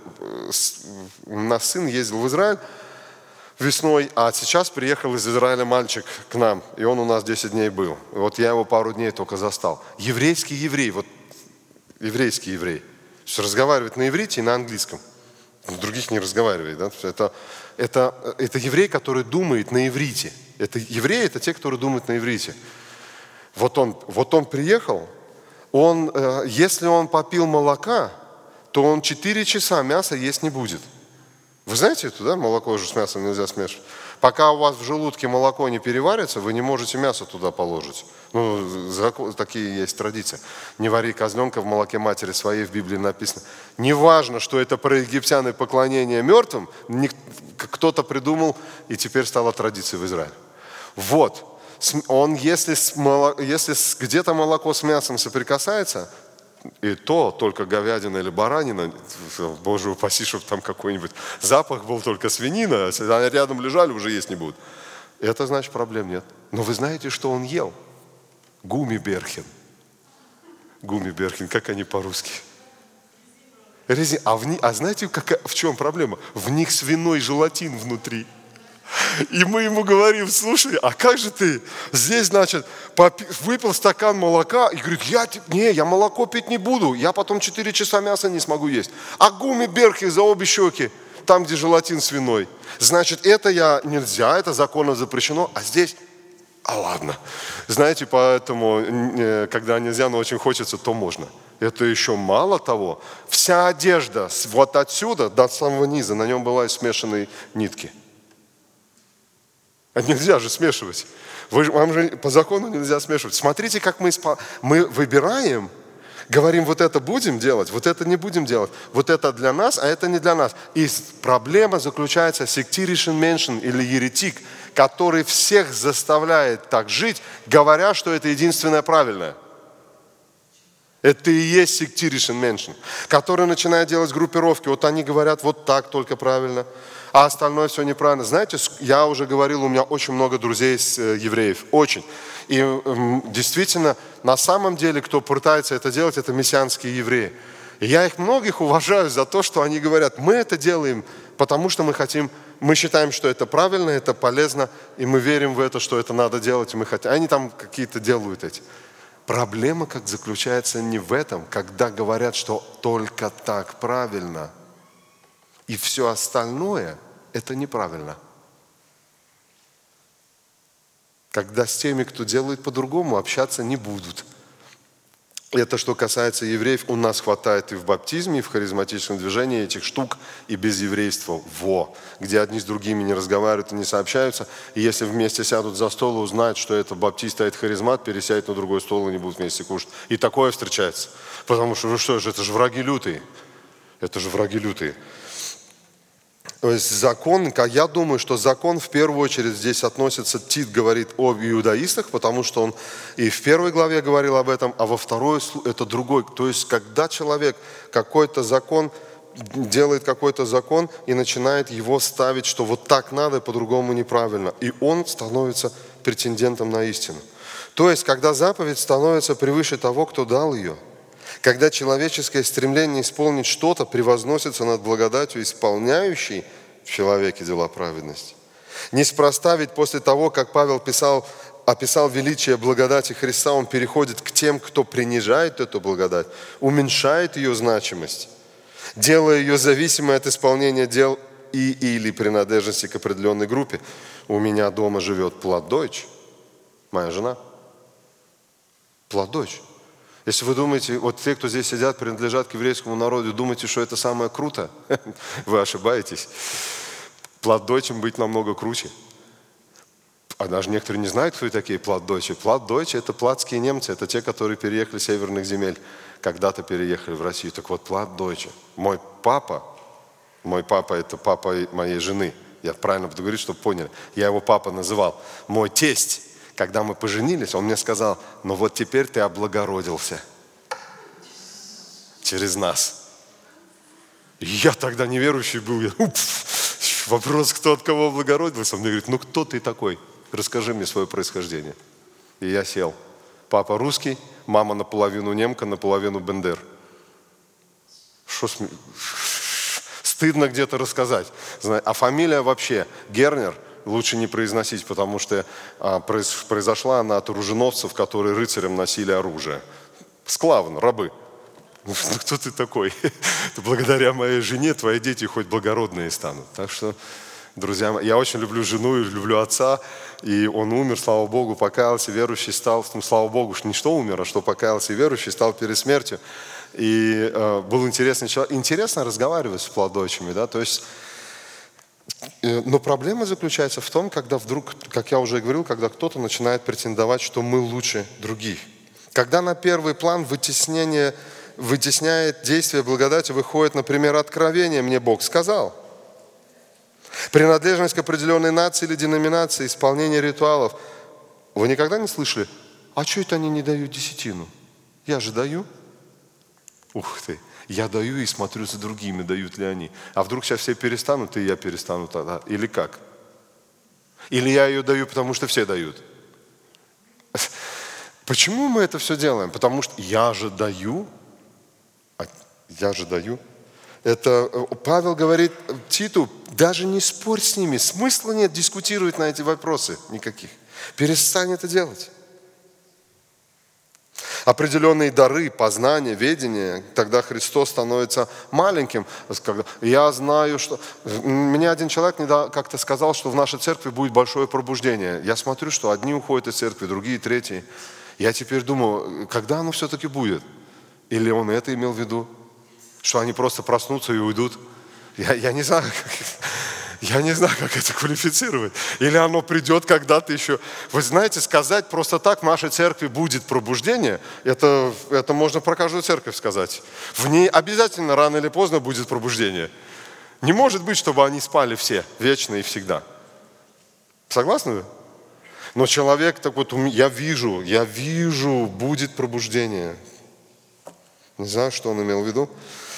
наш сын ездил в Израиль весной, а сейчас приехал из Израиля мальчик к нам, и он у нас 10 дней был. И вот я его пару дней только застал. Еврейский еврей, вот еврейский еврей. Разговаривает на иврите и на английском. Других не разговаривает. Да? Это еврей, который думает на иврите. Евреи – это те, которые думают на иврите. Вот он приехал, если он попил молока, то он 4 часа мяса есть не будет. Вы знаете это, да? Молоко же с мясом нельзя смешивать. Пока у вас в желудке молоко не переварится, вы не можете мясо туда положить. Такие есть традиции. Не вари козленка в молоке матери своей, в Библии написано. Неважно, что это про египтян и поклонение мертвым, кто-то придумал, и теперь стала традицией в Израиле. Вот. Если где-то молоко с мясом соприкасается, и то только говядина или баранина, Боже упаси, чтобы там какой-нибудь запах был, только свинина, если они рядом лежали, уже есть не будут. Это значит, проблем нет. Но вы знаете, что он ел? Гумиберхен. Гумиберхен, как они по-русски? А знаете, в чем проблема? В них свиной желатин внутри. И мы ему говорим: слушай, а как же ты здесь, значит, выпил стакан молока и говорит: я молоко пить не буду, я потом 4 часа мяса не смогу есть. А гумиберхен за обе щеки, там, где желатин свиной. Значит, это нельзя, это законно запрещено, а здесь, ладно. Знаете, поэтому, когда нельзя, но очень хочется, то можно. Это еще мало того, вся одежда вот отсюда до самого низа, на нем была из смешанной нитки. А нельзя же смешивать. Вам же по закону нельзя смешивать. Смотрите, как мы выбираем, говорим: вот это будем делать, вот это не будем делать. Вот это для нас, а это не для нас. И проблема заключается в сектирischen Menschen или еретик, который всех заставляет так жить, говоря, что это единственное правильное. Это и есть сектирischen Menschen, который начинает делать группировки. Вот они говорят: вот так только правильно, а остальное все неправильно. Знаете, я уже говорил, у меня очень много друзей евреев, очень. И действительно, на самом деле, кто пытается это делать, это мессианские евреи. И я их многих уважаю за то, что они говорят: мы это делаем, потому что мы считаем, что это правильно, это полезно, и мы верим в это, что это надо делать, и мы хотим. Они там какие-то делают эти. Проблема как заключается не в этом, когда говорят, что только так правильно, и все остальное – это неправильно. Когда с теми, кто делает по-другому, общаться не будут. Это что касается евреев, у нас хватает и в баптизме, и в харизматическом движении этих штук, и без еврейства, где одни с другими не разговаривают и не сообщаются, и если вместе сядут за стол и узнают, что это баптист, а это харизмат, пересядут на другой стол и не будут вместе кушать. И такое встречается. Потому что, это же враги лютые. Это же враги лютые. То есть закон, я думаю, что закон в первую очередь здесь относится, Тит говорит о иудаистах, потому что он и в первой главе говорил об этом, а во второй это другой. То есть когда человек делает какой-то закон и начинает его ставить, что вот так надо, по-другому неправильно, и он становится претендентом на истину. То есть когда заповедь становится превыше того, кто дал ее, когда человеческое стремление исполнить что-то превозносится над благодатью, исполняющей в человеке дела праведности. Неспроста ведь после того, как Павел описал величие благодати Христа, он переходит к тем, кто принижает эту благодать, уменьшает ее значимость, делая ее зависимой от исполнения дел или принадлежности к определенной группе. У меня дома живет плотдойч, моя жена. Плотдойч. Если вы думаете, вот те, кто здесь сидят, принадлежат к еврейскому народу, думаете, что это самое круто, вы ошибаетесь. Плотдойчем быть намного круче. А даже некоторые не знают, кто такие плотдойчи. Плотдойчи – это платские немцы, это те, которые переехали с северных земель, когда-то переехали в Россию. Так вот, плотдойчи. Мой папа – это папа моей жены. Я правильно буду говорить, чтобы поняли. Я его папа называл. Мой тесть. Когда мы поженились, он мне сказал: ну вот теперь ты облагородился через нас. И я тогда неверующий был. Вопрос, кто от кого облагородился. Он мне говорит: ну кто ты такой? Расскажи мне свое происхождение. И я сел. Папа русский, мама наполовину немка, наполовину бендер. Стыдно где-то рассказать. А фамилия вообще Гернер лучше не произносить, потому что произошла она от оруженосцев, которые рыцарям носили оружие. Склавн, рабы. Ну кто ты такой? Благодаря моей жене твои дети хоть благородные станут. Так что, друзья мои, я очень люблю жену и люблю отца. И он умер, слава Богу, покаялся, верующий стал. Слава Богу, что не что умер, а что покаялся и верующий стал перед смертью. И был интересный человек. Интересно разговаривать с плотдойчами, да, то есть Но проблема заключается в том, когда вдруг, как я уже говорил, когда кто-то начинает претендовать, что мы лучше других. Когда на первый план вытесняет действие благодати, выходит, например, откровение «мне Бог сказал». Принадлежность к определенной нации или деноминации, исполнение ритуалов. Вы никогда не слышали: а что это они не дают десятину? Я же даю. Ух ты, я даю и смотрю за другими, дают ли они. А вдруг сейчас все перестанут, и я перестану тогда? Или как? Или я ее даю, потому что все дают? Почему мы это все делаем? Потому что я же даю. Я же даю. Это Павел говорит Титу: даже не спорь с ними, смысла нет дискутировать на эти вопросы никаких. Перестань это делать. Определенные дары, познания, ведения, тогда Христос становится маленьким. Я знаю, что... Мне один человек как-то сказал, что в нашей церкви будет большое пробуждение. Я смотрю, что одни уходят из церкви, другие, третьи. Я теперь думаю, когда оно все-таки будет? Или он это имел в виду? Что они просто проснутся и уйдут? Я не знаю, как это квалифицировать. Или оно придет когда-то еще. Вы знаете, сказать просто так: в нашей церкви будет пробуждение, это можно про каждую церковь сказать. В ней обязательно рано или поздно будет пробуждение. Не может быть, чтобы они спали все, вечно и всегда. Согласны вы? Но человек так вот, я вижу, будет пробуждение. Не знаю, что он имел в виду.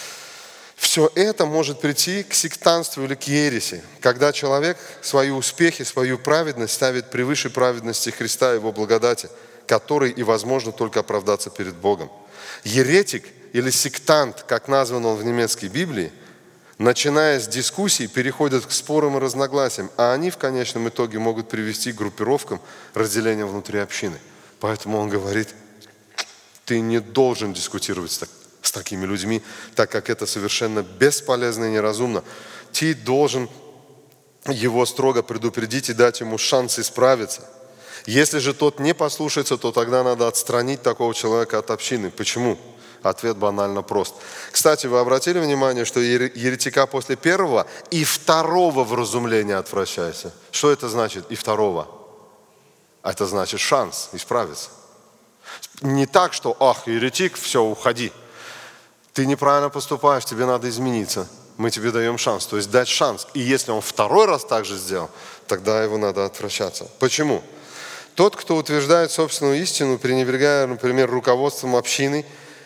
Все это может прийти к сектантству или к ереси, когда человек свои успехи, свою праведность ставит превыше праведности Христа и Его благодати, которой и возможно только оправдаться перед Богом. Еретик или сектант, как назван он в немецкой Библии, начиная с дискуссий, переходят к спорам и разногласиям, а они в конечном итоге могут привести к группировкам разделения внутри общины. Поэтому он говорит: ты не должен дискутировать с такими людьми, так как это совершенно бесполезно и неразумно. Ты должен его строго предупредить и дать ему шанс исправиться. Если же тот не послушается, то тогда надо отстранить такого человека от общины. Почему? Ответ банально прост. Кстати, вы обратили внимание, что еретика после первого и второго вразумления отвращайся? Что это значит и второго? Это значит шанс исправиться. Не так, что еретик, все, уходи. Ты неправильно поступаешь, тебе надо измениться. Мы тебе даем шанс, то есть дать шанс. И если он второй раз так же сделал, тогда его надо отвращаться. Почему? Тот, кто утверждает собственную истину, пренебрегая, например, руководством общины,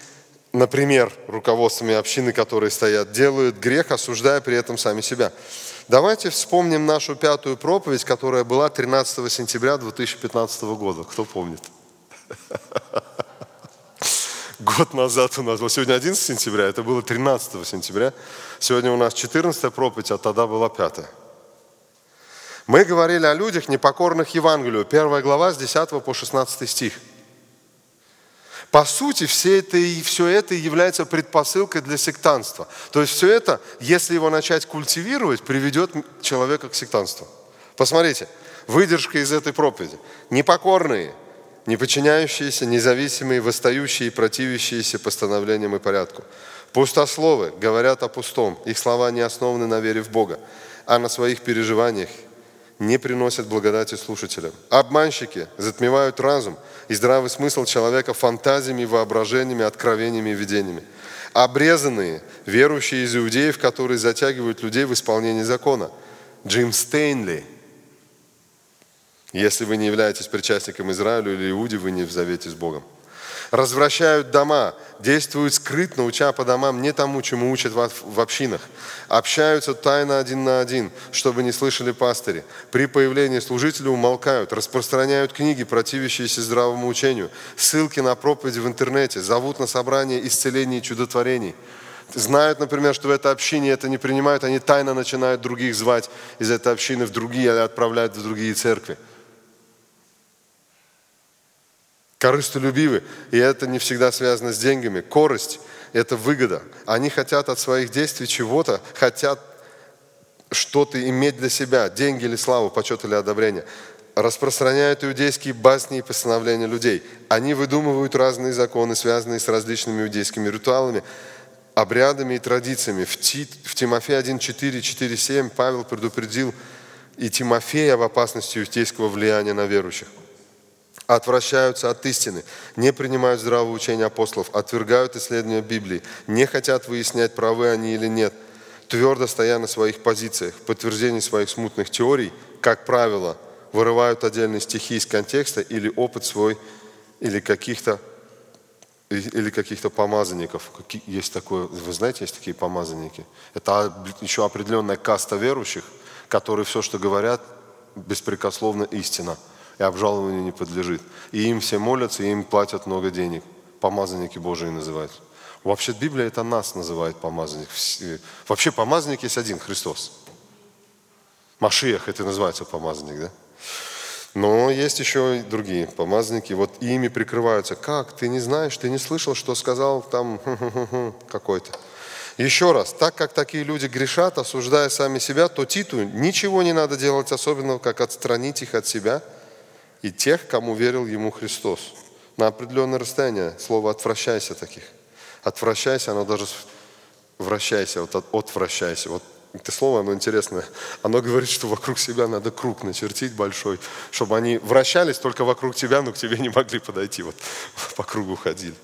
которые стоят, делают грех, осуждая при этом сами себя. Давайте вспомним нашу 5-ю проповедь, которая была 13 сентября 2015 года. Кто помнит? Год назад у нас было. Сегодня 11 сентября, это было 13 сентября. Сегодня у нас 14-я проповедь, а тогда была 5-я. Мы говорили о людях, непокорных Евангелию. 1 глава с 10 по 16 стих. По сути, все это является предпосылкой для сектантства. То есть все это, если его начать культивировать, приведет человека к сектантству. Посмотрите, выдержка из этой проповеди. Непокорные, не подчиняющиеся, независимые, восстающие и противящиеся постановлениям и порядку. Пустословы говорят о пустом, их слова не основаны на вере в Бога, а на своих переживаниях, не приносят благодати слушателям. Обманщики затмевают разум и здравый смысл человека фантазиями, воображениями, откровениями и видениями. Обрезанные, верующие из иудеев, которые затягивают людей в исполнении закона. Джим Стейнли. Если вы не являетесь причастником Израилю или Иуде, вы не в завете с Богом. Развращают дома, действуют скрытно, уча по домам не тому, чему учат в общинах. Общаются тайно один на один, чтобы не слышали пастыри. При появлении служителя умолкают, распространяют книги, противящиеся здравому учению, ссылки на проповеди в интернете, зовут на собрания исцелений и чудотворений. Знают, например, что в этой общине это не принимают, они тайно начинают других звать из этой общины в другие или отправляют в другие церкви. Корыстолюбивы, и это не всегда связано с деньгами. Корость – это выгода. Они хотят от своих действий чего-то, хотят что-то иметь для себя, деньги или славу, почет или одобрение. Распространяют иудейские басни и постановления людей. Они выдумывают разные законы, связанные с различными иудейскими ритуалами. обрядами и традициями. В Тимофея 1:4, 4:7 Павел предупредил и Тимофея об опасности иудейского влияния на верующих. Отвращаются от истины, не принимают здравого учения апостолов, отвергают исследования Библии, не хотят выяснять, правы они или нет, твердо стоя на своих позициях, в подтверждении своих смутных теорий, как правило, вырывают отдельные стихи из контекста или опыт свой, или каких-то помазанников. Есть такое, вы знаете, есть такие помазанники. Это еще определенная каста верующих, которые все, что говорят, беспрекословно истина. И обжалованию не подлежит. И им все молятся, и им платят много денег. Помазанники Божии называются. Вообще Библия это нас называет помазанник. Вообще помазанник есть один, Христос. Машиах это называется помазанник, да? Но есть еще и другие помазанники. Вот ими прикрываются. Как? Ты не знаешь, ты не слышал, что сказал там какой-то. Еще раз, так как такие люди грешат, осуждая сами себя, то Титу ничего не надо делать особенного, как отстранить их от себя и тех, кому верил ему Христос. На определенное расстояние. Слово «отвращайся» таких. Отвращайся, оно даже вращайся, вот отвращайся. Вот это слово, оно интересное. Оно говорит, что вокруг себя надо круг начертить большой, чтобы они вращались только вокруг тебя, но к тебе не могли подойти. Вот по кругу ходили.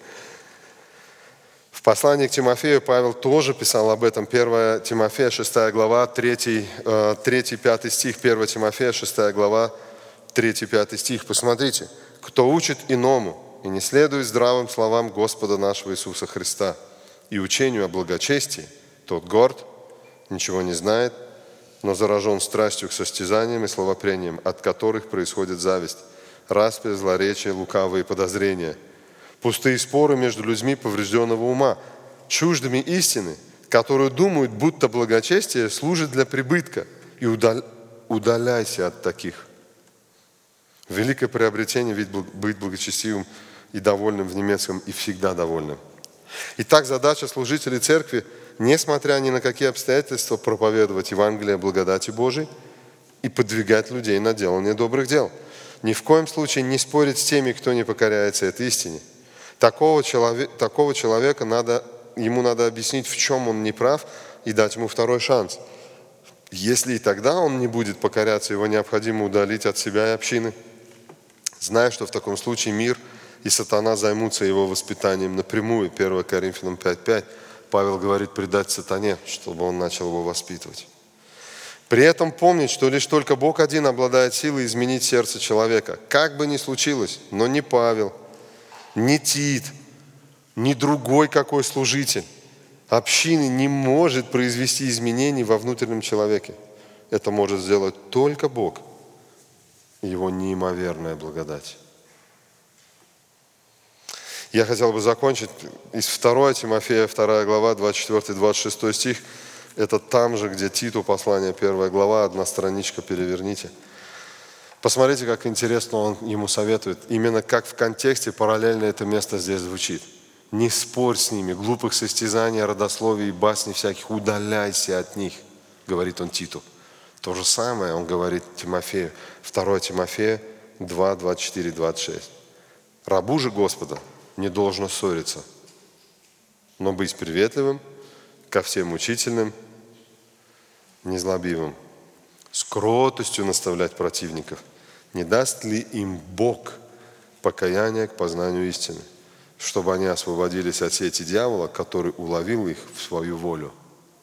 В послании к Тимофею Павел тоже писал об этом. 1 Тимофея, 6 глава, 3-5 стих. 1 Тимофея, 6 глава, 3-5 стих. Посмотрите. «Кто учит иному и не следует здравым словам Господа нашего Иисуса Христа и учению о благочестии, тот горд, ничего не знает, но заражен страстью к состязаниям и словопрениям, от которых происходит зависть, распри, злоречие, лукавые подозрения, пустые споры между людьми поврежденного ума, чуждыми истины, которые думают, будто благочестие служит для прибытка, и удаляйся от таких». Великое приобретение ведь быть благочестивым и довольным в немецком и всегда довольным. Итак, задача служителей церкви, несмотря ни на какие обстоятельства, проповедовать Евангелие благодати Божией и подвигать людей на делание добрых дел. Ни в коем случае не спорить с теми, кто не покоряется этой истине. Такого человека ему надо объяснить, в чем он не прав, и дать ему второй шанс. Если и тогда он не будет покоряться, его необходимо удалить от себя и общины, зная, что в таком случае мир и сатана займутся его воспитанием напрямую. 1 Коринфянам 5:5 Павел говорит предать сатане, чтобы он начал его воспитывать. При этом помнить, что лишь только Бог один обладает силой изменить сердце человека. Как бы ни случилось, но ни Павел, ни Тит, ни другой какой служитель общины не может произвести изменений во внутреннем человеке. Это может сделать только Бог и Его неимоверная благодать. Я хотел бы закончить из 2 Тимофея, 2 глава, 24-26 стих. Это там же, где Титу, послание 1 глава, одна страничка, переверните. Посмотрите, как интересно он ему советует. Именно как в контексте параллельно это место здесь звучит. Не спорь с ними, глупых состязаний, родословий и басней всяких, удаляйся от них, говорит он Титу. То же самое он говорит Тимофею. 2 Тимофея 2, 24, 26. Рабу же Господа не должно ссориться, но быть приветливым, ко всем учительным, незлобивым, с кротостью наставлять противников. Не даст ли им Бог покаяние к познанию истины, чтобы они освободились от сети дьявола, который уловил их в свою волю?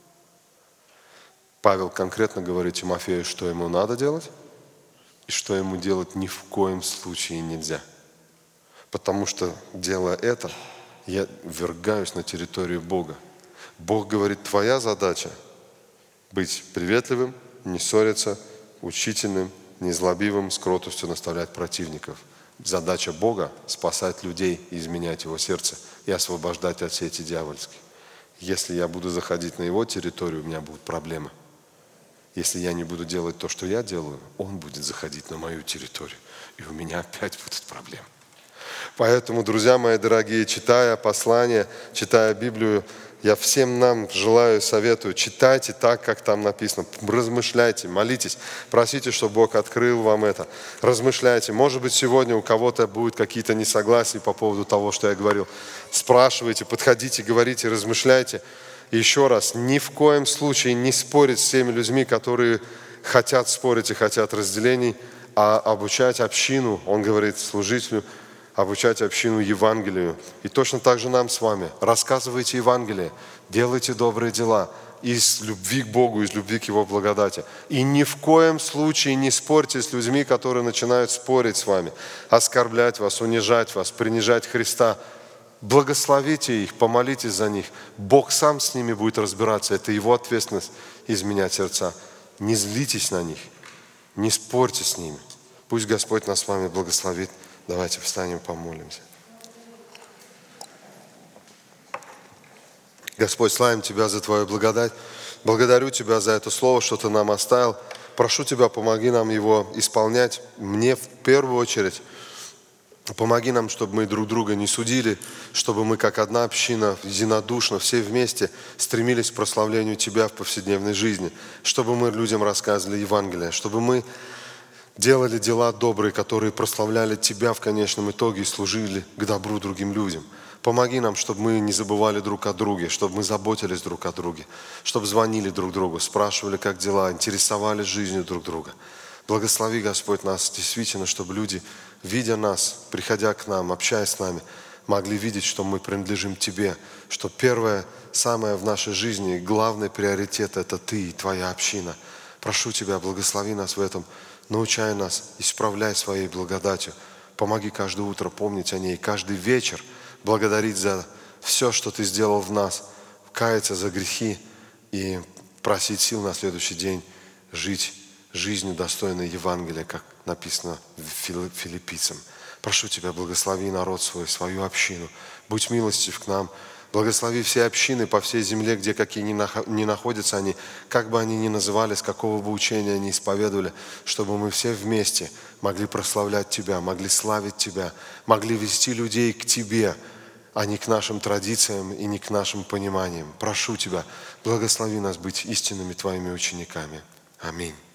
Павел конкретно говорит Тимофею, что ему надо делать и что ему делать ни в коем случае нельзя. Потому что, делая это, я ввергаюсь на территорию Бога. Бог говорит, твоя задача быть приветливым, не ссориться, учительным, незлобивым, с кротостью наставлять противников. Задача Бога – спасать людей и изменять его сердце и освобождать от сети дьявольских. Если я буду заходить на его территорию, у меня будут проблемы. Если я не буду делать то, что я делаю, он будет заходить на мою территорию, и у меня опять будут проблемы. Поэтому, друзья мои дорогие, читая послание, читая Библию, я всем нам желаю, советую, читайте так, как там написано, размышляйте, молитесь, просите, чтобы Бог открыл вам это, размышляйте. Может быть, сегодня у кого-то будут какие-то несогласия по поводу того, что я говорил. Спрашивайте, подходите, говорите, размышляйте. И еще раз, ни в коем случае не спорить с теми людьми, которые хотят спорить и хотят разделений, а обучать общину, он говорит служителю, обучать общину Евангелию. И точно так же нам с вами. Рассказывайте Евангелие, делайте добрые дела из любви к Богу, из любви к Его благодати. И ни в коем случае не спорьте с людьми, которые начинают спорить с вами, оскорблять вас, унижать вас, принижать Христа. Благословите их, помолитесь за них. Бог сам с ними будет разбираться. Это Его ответственность изменять сердца. Не злитесь на них, не спорьте с ними. Пусть Господь нас с вами благословит. Давайте встанем, помолимся. Господь, славим Тебя за Твою благодать. Благодарю Тебя за это слово, что Ты нам оставил. Прошу Тебя, помоги нам его исполнять. Мне в первую очередь. Помоги нам, чтобы мы друг друга не судили, чтобы мы как одна община, единодушно, все вместе стремились к прославлению Тебя в повседневной жизни, чтобы мы людям рассказывали Евангелие, чтобы мы делали дела добрые, которые прославляли Тебя в конечном итоге и служили к добру другим людям. Помоги нам, чтобы мы не забывали друг о друге, чтобы мы заботились друг о друге, чтобы звонили друг другу, спрашивали, как дела, интересовались жизнью друг друга. Благослови, Господь, нас действительно, чтобы люди, видя нас, приходя к нам, общаясь с нами, могли видеть, что мы принадлежим Тебе, что первое, самое в нашей жизни, главный приоритет – это Ты и Твоя община. Прошу Тебя, благослови нас в этом, научай нас, исправляй своей благодатью. Помоги каждое утро помнить о ней, каждый вечер благодарить за все, что Ты сделал в нас, каяться за грехи и просить сил на следующий день жить жизнью, достойной Евангелия, как написано Филиппийцам. Прошу Тебя, благослови народ свой, свою общину. Будь милостив к нам. Благослови все общины по всей земле, где какие ни находятся они, как бы они ни назывались, какого бы учения они исповедовали, чтобы мы все вместе могли прославлять Тебя, могли славить Тебя, могли вести людей к Тебе, а не к нашим традициям и не к нашим пониманиям. Прошу Тебя, благослови нас быть истинными Твоими учениками. Аминь.